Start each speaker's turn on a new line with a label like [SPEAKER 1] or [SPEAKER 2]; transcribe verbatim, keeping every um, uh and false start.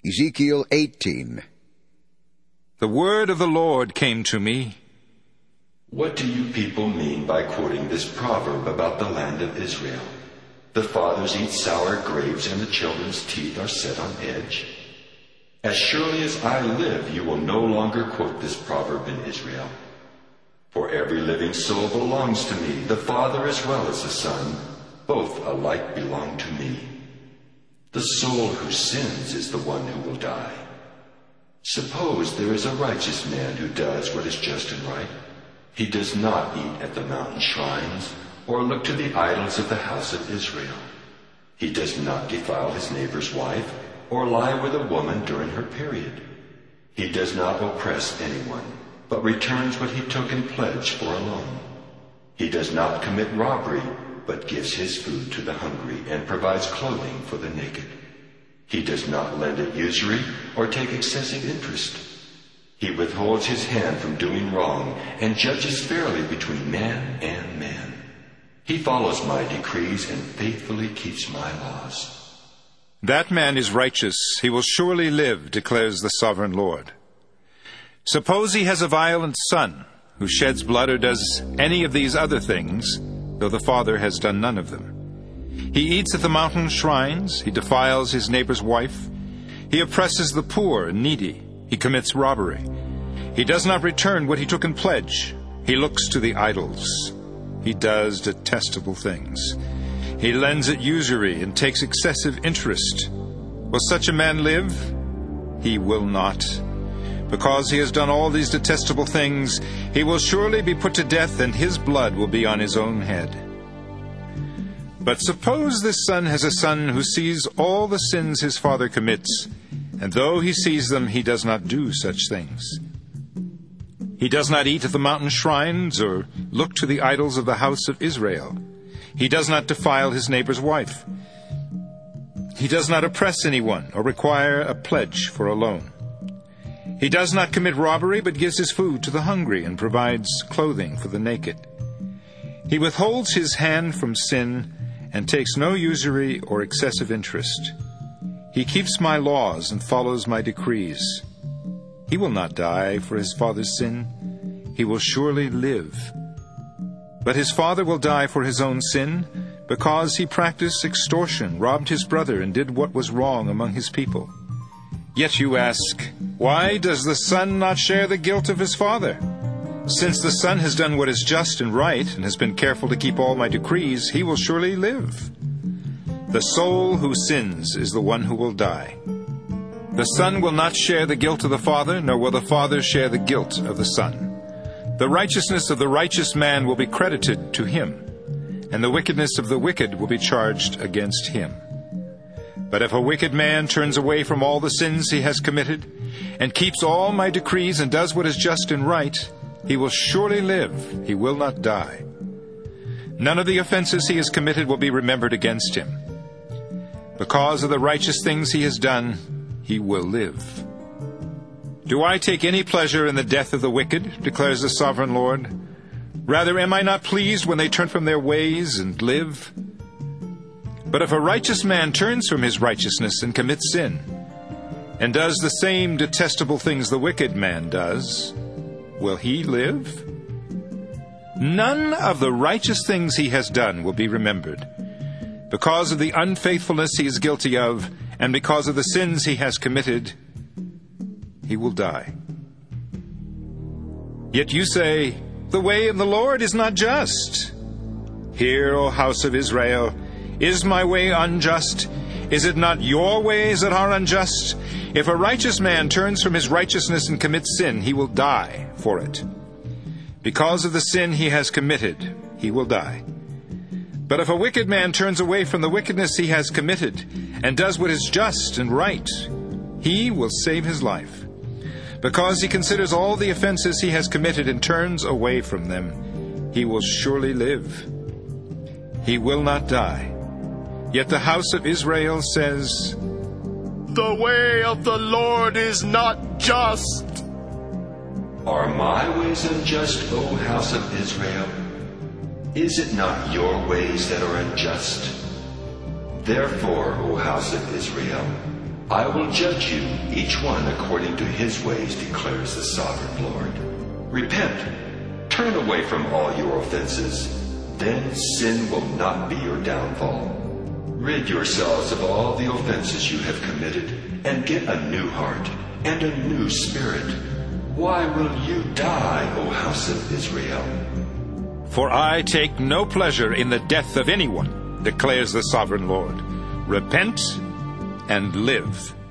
[SPEAKER 1] Ezekiel eighteen.
[SPEAKER 2] The word of the Lord came to me.
[SPEAKER 3] What do you people mean by quoting this proverb about the land of Israel? The fathers eat sour grapes and the children's teeth are set on edge. As surely as I live, you will no longer quote this proverb in Israel. For every living soul belongs to me, the Father as well as the Son. Both alike belong to me. The soul who sins is the one who will die. Suppose there is a righteous man who does what is just and right. He does not eat at the mountain shrines or look to the idols of the house of Israel. He does not defile his neighbor's wife or lie with a woman during her period. He does not oppress anyone, but returns what he took in pledge for a loan. He does not commit robbery, but gives his food to the hungry and provides clothing for the naked. He does not lend at usury or take excessive interest. He withholds his hand from doing wrong and judges fairly between man and man. He follows my decrees and faithfully keeps my laws.
[SPEAKER 2] That man is righteous. He will surely live, declares the sovereign Lord. Suppose he has a violent son who sheds blood or does any of these other things, though the father has done none of them. He eats at the mountain shrines. He defiles his neighbor's wife. He oppresses the poor and needy. He commits robbery. He does not return what he took in pledge. He looks to the idols. He does detestable things. He lends at usury and takes excessive interest. Will such a man live? He will not. Because he has done all these detestable things, he will surely be put to death, and his blood will be on his own head. But suppose this son has a son who sees all the sins his father commits, and though he sees them, he does not do such things. He does not eat at the mountain shrines or look to the idols of the house of Israel. He does not defile his neighbor's wife. He does not oppress anyone or require a pledge for a loan. He does not commit robbery, but gives his food to the hungry and provides clothing for the naked. He withholds his hand from sin and takes no usury or excessive interest. He keeps my laws and follows my decrees. He will not die for his father's sin. He will surely live. But his father will die for his own sin, because he practiced extortion, robbed his brother, and did what was wrong among his people. Yet you ask, why does the son not share the guilt of his father? Since the son has done what is just and right, and has been careful to keep all my decrees, he will surely live. The soul who sins is the one who will die. The son will not share the guilt of the father, nor will the father share the guilt of the son. The righteousness of the righteous man will be credited to him, and the wickedness of the wicked will be charged against him. But if a wicked man turns away from all the sins he has committed, and keeps all my decrees and does what is just and right, he will surely live, he will not die. None of the offenses he has committed will be remembered against him. Because of the righteous things he has done, he will live. Do I take any pleasure in the death of the wicked, declares the sovereign Lord? Rather, am I not pleased when they turn from their ways and live? But if a righteous man turns from his righteousness and commits sin, and does the same detestable things the wicked man does, will he live? None of the righteous things he has done will be remembered. Because of the unfaithfulness he is guilty of, and because of the sins he has committed, he will die. Yet you say, the way of the Lord is not just. Hear, O house of Israel, is my way unjust? Is it not your ways that are unjust? If a righteous man turns from his righteousness and commits sin, he will die for it. Because of the sin he has committed, he will die. But if a wicked man turns away from the wickedness he has committed and does what is just and right, he will save his life. Because he considers all the offenses he has committed and turns away from them, he will surely live. He will not die. Yet the house of Israel says,
[SPEAKER 4] the way of the Lord is not just.
[SPEAKER 3] Are my ways unjust, O house of Israel? Is it not your ways that are unjust? Therefore, O house of Israel, I will judge you, each one according to his ways, declares the sovereign Lord. Repent, turn away from all your offenses, then sin will not be your downfall. Rid yourselves of all the offenses you have committed, and get a new heart and a new spirit. Why will you die, O house of Israel?
[SPEAKER 2] For I take no pleasure in the death of anyone, declares the sovereign Lord. Repent and live.